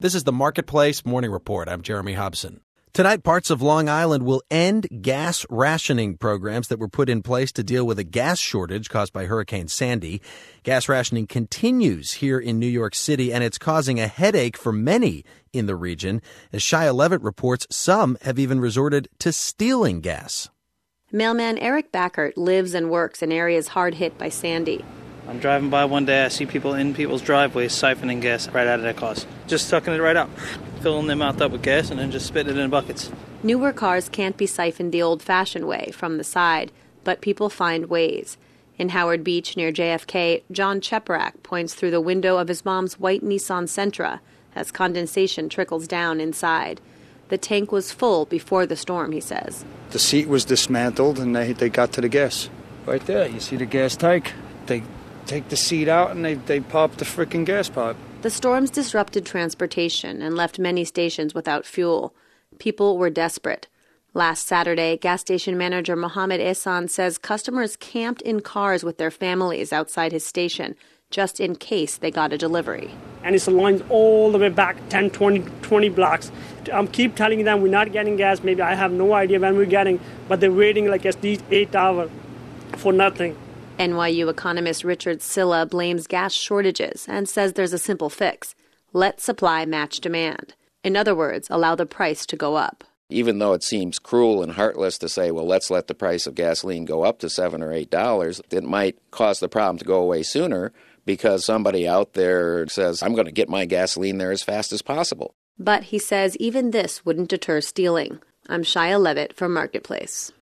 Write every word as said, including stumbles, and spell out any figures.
This is the Marketplace Morning Report. I'm Jeremy Hobson. Tonight, parts of Long Island will end gas rationing programs that were put in place to deal with a gas shortage caused by Hurricane Sandy. Gas rationing continues here in New York City, and it's causing a headache for many in the region. As Shia Levitt reports, some have even resorted to stealing gas. Mailman Eric Backert lives and works in areas hard hit by Sandy. I'm driving by one day, I see people in people's driveways siphoning gas right out of their cars. Just sucking it right out, filling their mouth up with gas and then just spitting it in buckets. Newer cars can't be siphoned the old-fashioned way, from the side, but people find ways. In Howard Beach near J F K, John Cheparak points through the window of his mom's white Nissan Sentra as condensation trickles down inside. The tank was full before the storm, he says. The seat was dismantled and they, they got to the gas. Right there, you see the gas tank? They take the seat out and they, they pop the freaking gas pipe. The storms disrupted transportation and left many stations without fuel. People were desperate. Last Saturday, gas station manager Mohammed Ehsan says customers camped in cars with their families outside his station, just in case they got a delivery. And it's lines all the way back ten, twenty, twenty blocks. I'm keep telling them we're not getting gas. Maybe I have no idea when we're getting, but they're waiting like at least eight hours for nothing. N Y U economist Richard Silla blames gas shortages and says there's a simple fix. Let supply match demand. In other words, allow the price to go up. Even though it seems cruel and heartless to say, well, let's let the price of gasoline go up to seven or eight dollars, it might cause the problem to go away sooner because somebody out there says, I'm going to get my gasoline there as fast as possible. But he says even this wouldn't deter stealing. I'm Shia Levitt for Marketplace.